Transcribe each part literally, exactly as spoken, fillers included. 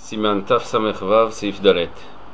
Siman Taf Samech Vav Seif Dalet.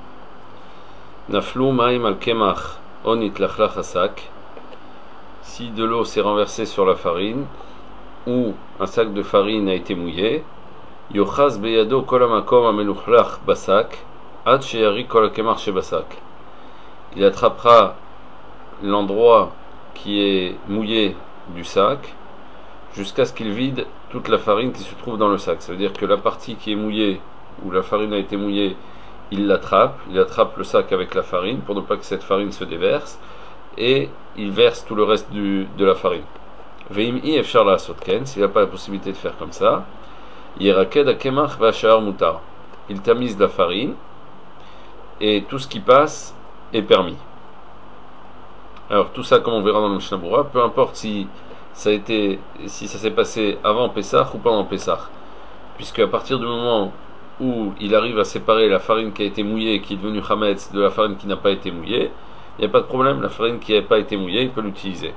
Naflou Maim al Kemach Onit Lachlach Hasak. Si de l'eau s'est renversée sur la farine, ou un sac de farine a été mouillé, Yochaz Beyado Kolamakom Amenuchlach Basak, Ad Sheyari Kol Kemach Shebasak. Il attrapera l'endroit qui est mouillé du sac jusqu'à ce qu'il vide toute la farine qui se trouve dans le sac. Ça veut dire que la partie qui est mouillée, où la farine a été mouillée, il l'attrape, il attrape le sac avec la farine pour ne pas que cette farine se déverse, et il verse tout le reste du, de la farine. Veim'i efshar la sotken, s'il n'a pas la possibilité de faire comme ça, yeraked akemach v'ashar mutar. Il tamise la farine, et tout ce qui passe est permis. Alors tout ça, comme on verra dans le Mishnah Berurah, peu importe si ça a été, si ça s'est passé avant Pessah ou pendant Pessah, puisque à partir du moment où il arrive à séparer la farine qui a été mouillée, qui est devenue chametz, de la farine qui n'a pas été mouillée, il n'y a pas de problème, la farine qui n'a pas été mouillée, il peut l'utiliser.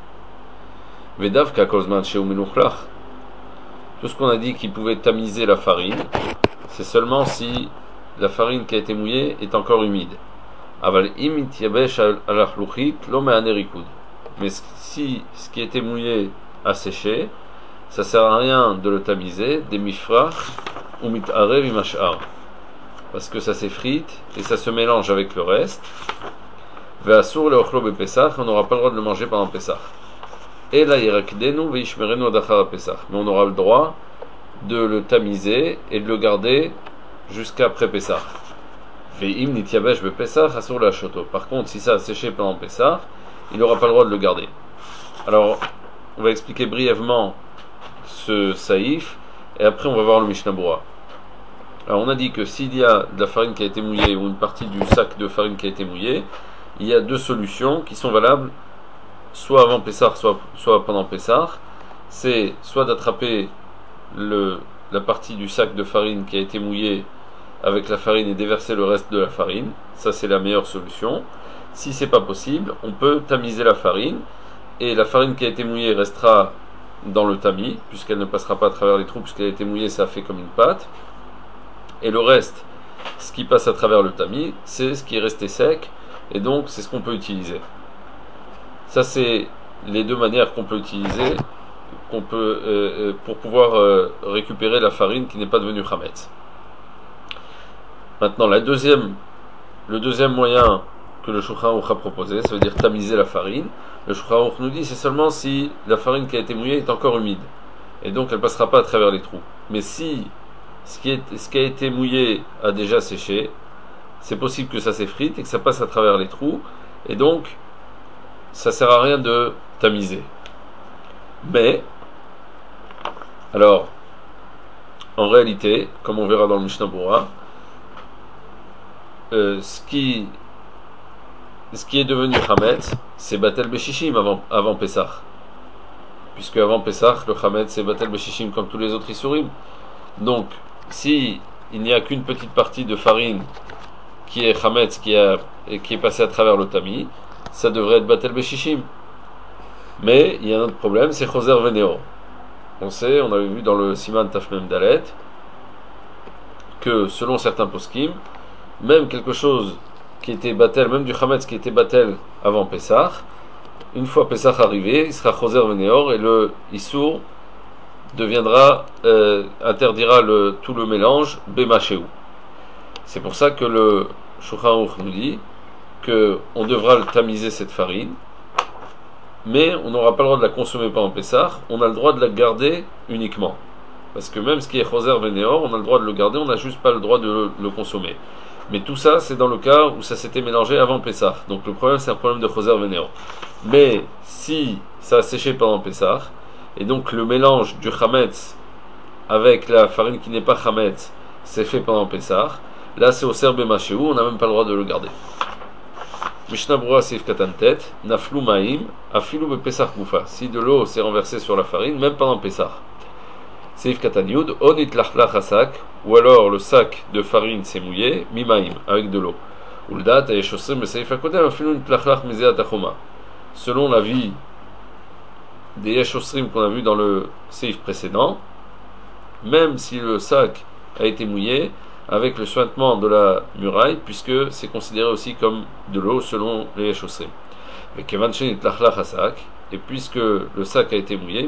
Vedavka kozman sheu menuchlach. Tout ce qu'on a dit qu'il pouvait tamiser la farine, c'est seulement si la farine qui a été mouillée est encore humide. Aval im yabesh alachluchit lo me'anerikud. Mais si ce qui a été mouillé a séché, ça sert à rien de le tamiser, des mifrach ou mitarev imashar, parce que ça s'effrite et ça se mélange avec le reste. Ve'asur leochlo bePesach, on n'aura pas le droit de le manger pendant Pesach. Et là yirakdenu veishmerenu adachar Pesach, mais on aura le droit de le tamiser et de le garder jusqu'à après Pesach. Ve'im nityabesh bePesach asur le'ashoto. Par contre, si ça a séché pendant Pesach, il n'aura pas le droit de le garder. Alors, on va expliquer brièvement ce saïf, et après on va voir le Mishnah Berurah. Alors, on a dit que s'il y a de la farine qui a été mouillée, ou une partie du sac de farine qui a été mouillée, il y a deux solutions qui sont valables, soit avant Pessah, soit, soit pendant Pessah. C'est soit d'attraper le, la partie du sac de farine qui a été mouillée avec la farine et déverser le reste de la farine. Ça, c'est la meilleure solution. Si c'est pas possible, on peut tamiser la farine, et la farine qui a été mouillée restera dans le tamis, puisqu'elle ne passera pas à travers les trous, puisqu'elle a été mouillée, ça fait comme une pâte. Et le reste, ce qui passe à travers le tamis, c'est ce qui est resté sec, et donc c'est ce qu'on peut utiliser. Ça, c'est les deux manières qu'on peut utiliser qu'on peut, euh, pour pouvoir euh, récupérer la farine qui n'est pas devenue chametz. Maintenant, la deuxième, le deuxième moyen que le Shulchan Aruch a proposé, ça veut dire tamiser la farine. Le Shulchan Aruch nous dit c'est seulement si la farine qui a été mouillée est encore humide, et donc elle ne passera pas à travers les trous. Mais si ce qui, est, ce qui a été mouillé a déjà séché, c'est possible que ça s'effrite et que ça passe à travers les trous, et donc ça ne sert à rien de tamiser. Mais, alors, en réalité, comme on verra dans le Mishnah Berurah, euh, ce qui ce qui est devenu chametz, c'est batel beshishim avant, avant Pessah. Puisque avant Pessah, le chametz c'est batel beshishim comme tous les autres isurim. Donc, si il n'y a qu'une petite partie de farine qui est chametz, qui, a, qui est passée à travers le tamis, ça devrait être batel beshishim. Mais il y a un autre problème, c'est choser venéor. On sait, on avait vu dans le Siman Taf Mem Dalet, que selon certains poskim, même quelque chose qui était batel, même du chametz qui était batel avant Pessah, une fois Pessah arrivé, il sera choser venéor, et le issour deviendra, euh, interdira le, tout le mélange bemachéou. C'est pour ça que le Shulchan Aruch nous dit que on devra le tamiser cette farine, mais on n'aura pas le droit de la consommer pendant Pessah, on a le droit de la garder uniquement. Parce que même ce qui est choser venéor, on a le droit de le garder, on n'a juste pas le droit de le, le consommer. Mais tout ça, c'est dans le cas où ça s'était mélangé avant Pessah. Donc le problème, c'est un problème de choser venéor. Mais si ça a séché pendant Pessah, et donc le mélange du chametz avec la farine qui n'est pas chametz s'est fait pendant Pessah, là c'est au serbe machéou, on n'a même pas le droit de le garder. Mishnah Berurah Seif Katan Tet, Naflou Maim, Afilu bePesach Gufa. Si de l'eau s'est renversée sur la farine, même pendant Pessah. Seif Katan Yud, Onit Lachlach Hasak, ou alors le sac de farine s'est mouillé, Mimaim, avec de l'eau. Uldat Ayeshosrim beSeif Akodem, Afilu Lachlach Mizeat Achoma. Selon l'avis des Yeshosrim qu'on a vu dans le Seif précédent, même si le sac a été mouillé, avec le suintement de la muraille, puisque c'est considéré aussi comme de l'eau selon les chaussées. Et puisque le sac a été mouillé,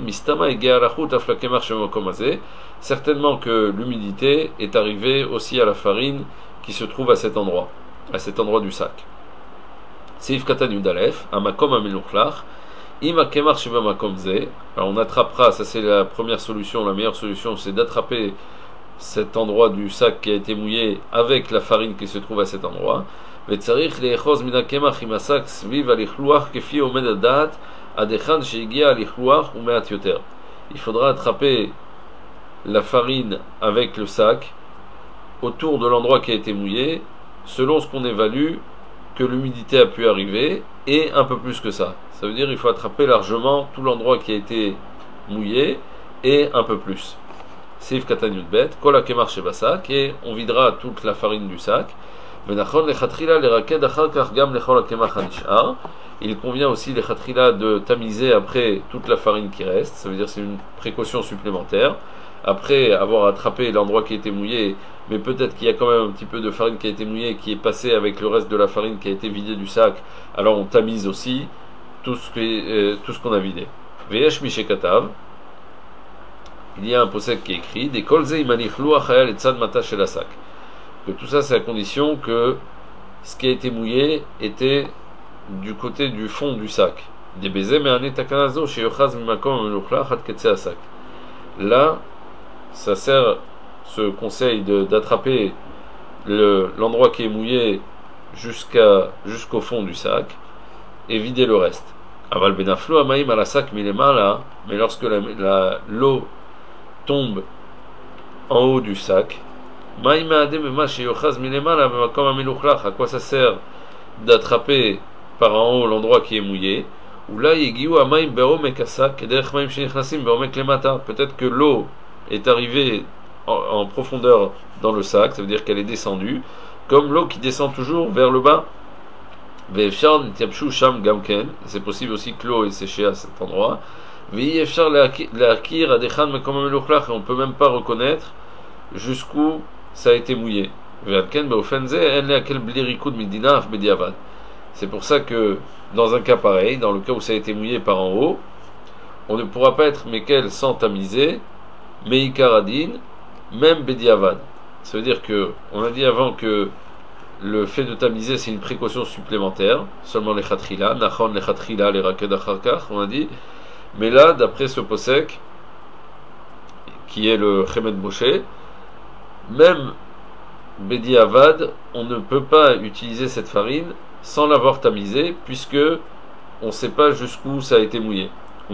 certainement que l'humidité est arrivée aussi à la farine qui se trouve à cet endroit, à cet endroit du sac. Seif Katan Yudalef, Amakom Amiluchlach, Ima Kemar Shiva Makom Ze. Alors on attrapera, ça c'est la première solution, la meilleure solution, c'est d'attraper cet endroit du sac qui a été mouillé avec la farine qui se trouve à cet endroit. Vetzarich le'echos min hakemach im hasak sviv alichluach kefi omed hadat adechan shehigia alichluach umeat yoter. Il faudra attraper la farine avec le sac autour de l'endroit qui a été mouillé, selon ce qu'on évalue que l'humidité a pu arriver, et un peu plus que ça. Ça veut dire qu'il faut attraper largement tout l'endroit qui a été mouillé, et un peu plus. Seif Katan Yudbet, Kol hakemach shebasak, et on videra toute la farine du sac. Il convient aussi les khatrila de tamiser après toute la farine qui reste, ça veut dire que c'est une précaution supplémentaire. Après avoir attrapé l'endroit qui a été mouillé, mais peut-être qu'il y a quand même un petit peu de farine qui a été mouillée qui est passée avec le reste de la farine qui a été vidée du sac, alors on tamise aussi tout ce, qui, euh, tout ce qu'on a vidé. Veyesh Mishekatav, il y a un posek qui est écrit des kolze imanichlu achayal et tzad mata shel hasak, que tout ça c'est à condition que ce qui a été mouillé était du côté du fond du sac. Des baisers mais un takanazo chez yochaz mimakom meluchla chat ketse hasak. Là, ça sert, ce conseil de, d'attraper le, l'endroit qui est mouillé jusqu'à, jusqu'au fond du sac et vider le reste. Aval benaflo amaim ala sac milemala, mais lorsque la, la, l'eau tombe en haut du sac, à quoi ça sert d'attraper par en haut l'endroit qui est mouillé? Peut-être que l'eau est arrivée en, en profondeur dans le sac, ça veut dire qu'elle est descendue, comme l'eau qui descend toujours vers le bas. C'est possible aussi que l'eau est séchée à cet endroit. On ne peut même pas reconnaître jusqu'où ça a été mouillé. C'est pour ça que dans un cas pareil, dans le cas où ça a été mouillé par en haut, on ne pourra pas être mekel sans tamiser, meikaradin, même bediavad. Ça veut dire que, on a dit avant que le fait de tamiser c'est une précaution supplémentaire, seulement les khatrila, nachon les khatrila, les raked acharkar, on a dit, mais là, d'après ce posek, qui est le Chemed Moshe, même Bedi Avad, on ne peut pas utiliser cette farine sans l'avoir tamisée, puisque on ne sait pas jusqu'où ça a été mouillé.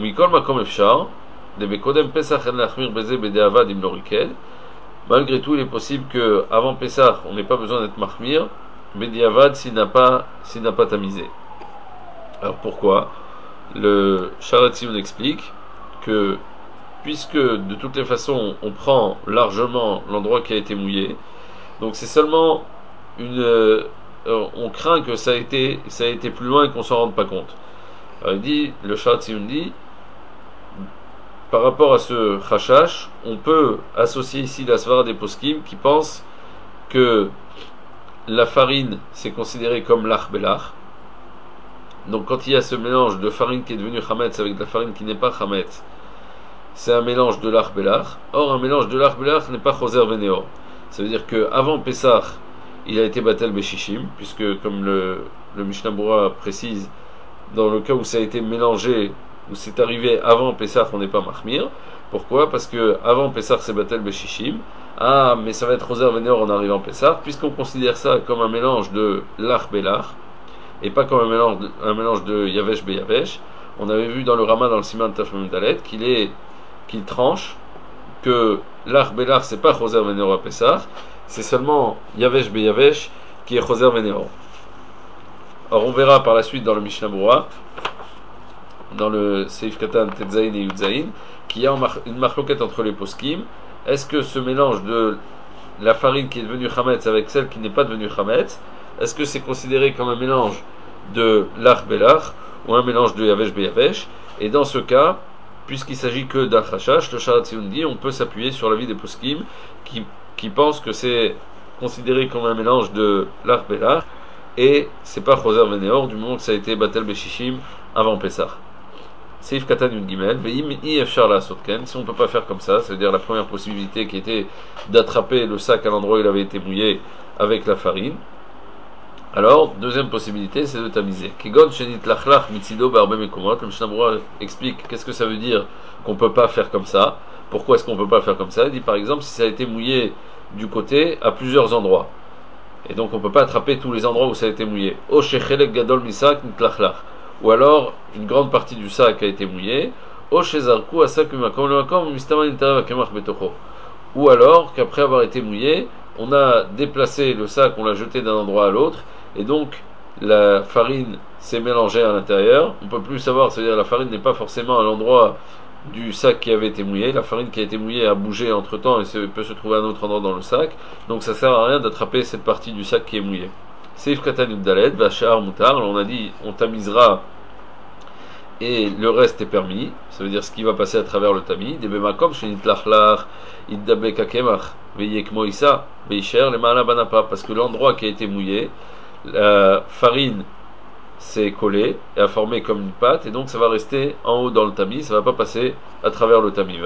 Malgré tout, il est possible que avant Pessah, on n'ait pas besoin d'être mahmir, Bedi Avad s'il n'a pas, s'il n'a pas tamisé. Alors pourquoi? Le Sharatzion explique que puisque de toutes les façons on prend largement l'endroit qui a été mouillé, donc c'est seulement une euh, on craint que ça a été ça a été plus loin et qu'on s'en rende pas compte. Alors il dit, le Sharatzion dit, par rapport à ce chashash, on peut associer ici la svara des poskim qui pensent que la farine c'est considéré comme l'ach belach. Donc quand il y a ce mélange de farine qui est devenue chametz avec de la farine qui n'est pas chametz, c'est un mélange de l'ach belach. Or un mélange de l'ach belach n'est pas choser venéor. Ça veut dire que avant Pessah, il a été batel beshishim, puisque comme le, le Mishnah Berurah précise, dans le cas où ça a été mélangé, où c'est arrivé avant Pessah, on n'est pas mahmir. Pourquoi? Parce que avant Pessah c'est batel beshishim. Ah, mais ça va être choser venéor en arrivant Pessah, puisqu'on considère ça comme un mélange de l'ach belach et pas comme un mélange de, un mélange de Yavesh be Yavesh. On avait vu dans le Rama, dans le Siman Tafmim Dalet, qu'il est, qu'il tranche que l'Ach Belach c'est pas Choser Vénéor à Pessah, c'est seulement Yavesh be Yavesh qui est Choser Vénéor. Or on verra par la suite dans le Mishnah Berurah, dans le Seif Katan Tetzain et Yudzain, qu'il y a une marloquette entre les poskim. Est-ce que ce mélange de la farine qui est devenue chametz avec celle qui n'est pas devenue chametz, est-ce que c'est considéré comme un mélange de l'ach belach ou un mélange de yavesh be yavesh? Et dans ce cas, puisqu'il s'agit que d'achashash, le Sharatzion dit on peut s'appuyer sur l'avis des poskim qui, qui pensent que c'est considéré comme un mélange de l'ach et l'ach, et c'est pas choser veneor du moment que ça a été batel beshishim avant Pessah. Seif katan yud gimel, veim i efshar la sotken, si on peut pas faire comme ça, ça veut dire la première possibilité qui était d'attraper le sac à l'endroit où il avait été mouillé avec la farine. Alors, deuxième possibilité, c'est de tamiser. Kegon shenit lachlach mitzido barbe mekomot, le Mishnah Berurah explique qu'est-ce que ça veut dire qu'on peut pas faire comme ça. Pourquoi est-ce qu'on peut pas faire comme ça? Il dit par exemple si ça a été mouillé du côté à plusieurs endroits. Et donc on peut pas attraper tous les endroits où ça a été mouillé. O shechelek gadol misak nitlachlach. Ou alors une grande partie du sac a été mouillée. O shezarku asak umakom lemakom mistama interav akemach betocho. Ou alors qu'après avoir été mouillé, on a déplacé le sac, on l'a jeté d'un endroit à l'autre, et donc la farine s'est mélangée à l'intérieur. On peut plus savoir, c'est-à-dire la farine n'est pas forcément à l'endroit du sac qui avait été mouillé. La farine qui a été mouillée a bougé entre temps et peut se trouver à un autre endroit dans le sac. Donc ça sert à rien d'attraper cette partie du sac qui est mouillée. Seif katan yuddalet, vachar mutar. On a dit, on tamisera et le reste est permis. Ça veut dire ce qui va passer à travers le tamis. Debemakom shenit lachlach iddabe kakemach veyek moïsa veisher le maala banapa. Parce que l'endroit qui a été mouillé, la farine s'est collé et a formé comme une pâte, et donc ça va rester en haut dans le tamis, ça va pas passer à travers le tamis.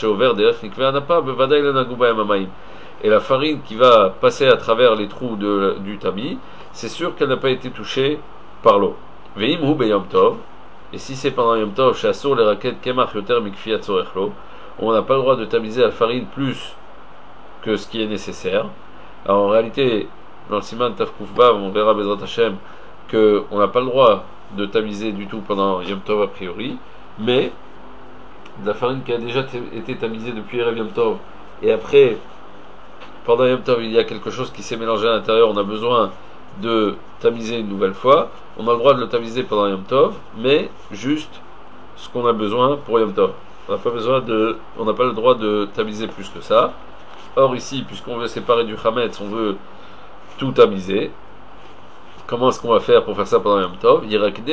Et la farine qui va passer à travers les trous de, du tamis, c'est sûr qu'elle n'a pas été touchée par l'eau. Et si c'est pendant Yom Tov, on n'a pas le droit de tamiser la farine plus que ce qui est nécessaire. Alors en réalité, dans le Siman Tafkoufba, on verra Bezrat Hashem qu'on n'a pas le droit de tamiser du tout pendant Yom Tov a priori, mais de la farine qui a déjà été tamisée depuis Erev Yom Tov, et après, pendant Yom Tov, il y a quelque chose qui s'est mélangé à l'intérieur, on a besoin de tamiser une nouvelle fois, on a le droit de le tamiser pendant Yom Tov, mais juste ce qu'on a besoin pour Yom Tov. On n'a pas besoin de, on n'a pas le droit de tamiser plus que ça. Or ici, puisqu'on veut séparer du Chametz, on veut tout tamiser. Comment est-ce qu'on va faire pour faire ça pendant Yom Tov?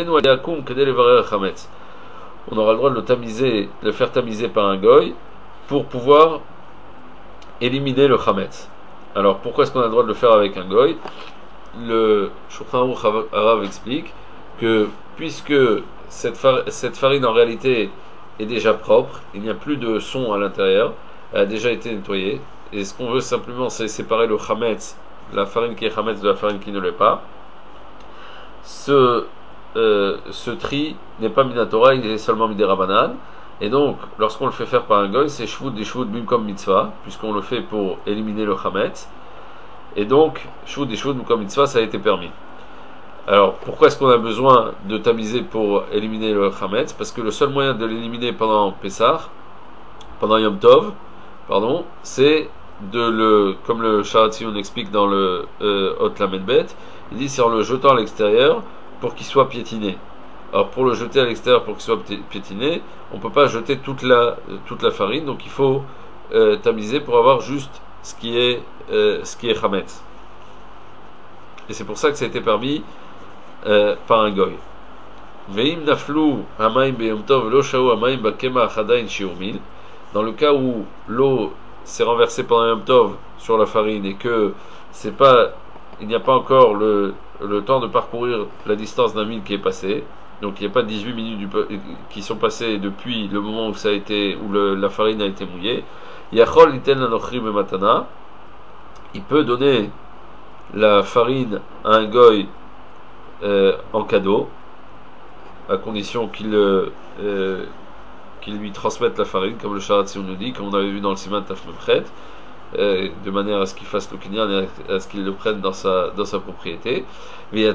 On aura le droit de le tamiser, de le faire tamiser par un goy pour pouvoir éliminer le chametz. Alors pourquoi est-ce qu'on a le droit de le faire avec un goy? Le Shulchan Aruch Harav explique que puisque cette, far- cette farine en réalité est déjà propre, il n'y a plus de son à l'intérieur, elle a déjà été nettoyée, et ce qu'on veut simplement c'est séparer le chametz, la farine qui est chametz de la farine qui ne l'est pas. Ce, euh, ce tri n'est pas minatora, il est seulement midérabanan. Et donc, lorsqu'on le fait faire par un goy, c'est shvut des shvut bim comme mitzvah, puisqu'on le fait pour éliminer le chametz. Et donc, shvut des shvut bim comme mitzvah, ça a été permis. Alors, pourquoi est-ce qu'on a besoin de tamiser pour éliminer le chametz? Parce que le seul moyen de l'éliminer pendant Pessah, pendant Yom Tov, pardon, c'est de le, comme le Sharatzion explique dans le euh, Hot Lamed Bet, il dit c'est en le jetant à l'extérieur pour qu'il soit piétiné. Alors pour le jeter à l'extérieur pour qu'il soit piétiné, on ne peut pas jeter toute la, toute la farine, donc il faut euh, tamiser pour avoir juste ce qui est euh, ce qui est chametz. Et c'est pour ça que ça a été permis euh, par un goy. Veim naflu hamayim beyom tov lo shau hamayim bakemach adayin shiurmil. Dans le cas où l'eau s'est renversée pendant Yom Tov sur la farine et que c'est pas, il n'y a pas encore le, le temps de parcourir la distance d'un mille qui est passé, donc il n'y a pas dix-huit minutes du, qui sont passées depuis le moment où ça a été, où le, la farine a été mouillée. Yachol iten lanochri bematana, il peut donner la farine à un goy euh, en cadeau, à condition qu'il euh, qu'il lui transmette la farine, comme le Sharatzion nous dit, comme on avait vu dans le Siman Taf Memchet, euh, de manière à ce qu'il fasse le kinyan et à ce qu'il le prenne dans sa, dans sa propriété. Et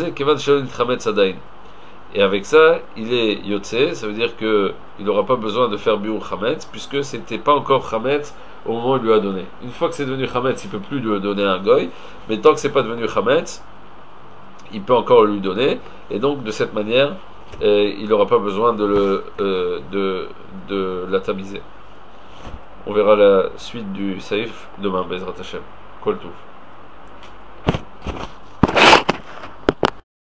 avec ça, il est yotze, ça veut dire qu'il n'aura pas besoin de faire biur chametz, puisque c'était pas encore chametz au moment où il lui a donné. Une fois que c'est devenu chametz, il peut plus lui donner un goy, mais tant que c'est pas devenu chametz, il peut encore lui donner, et donc de cette manière, euh, il n'aura pas besoin de, le, euh, de, de la tamiser. On verra la suite du saïf demain, Bezrat Hashem. Kol Tov.